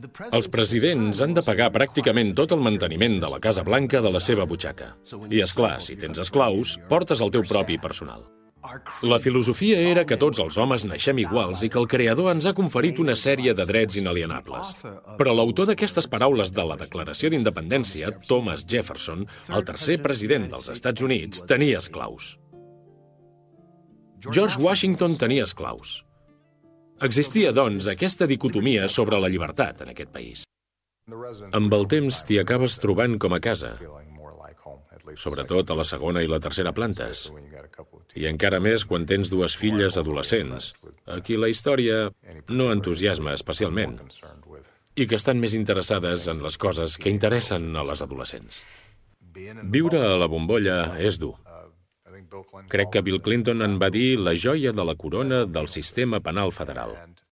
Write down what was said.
Els presidents han de pagar pràcticament tot el manteniment de la Casa Blanca de la seva butxaca. I, és clar, si tens esclaus, portes el teu propi personal. La filosofia era que tots els homes naixem iguals i que el Creador ens ha conferit una sèrie de drets inalienables. Però l'autor d'aquestes paraules de la Declaració d'Independència, Thomas Jefferson, el tercer president dels Estats Units, tenia esclaus. George Washington tenia esclaus. Existia, doncs, aquesta dicotomia sobre la llibertat en aquest país. Amb el temps t'hi acabes trobant com a casa, sobretot a la segona i la tercera plantes. I encara més quan tens dues filles adolescents, a qui la història no entusiasma especialment, i que estan més interessades en les coses que interessen a les adolescents. Viure a la bombolla és dur. Crec que Bill Clinton en va dir la joia de la corona del sistema penal federal.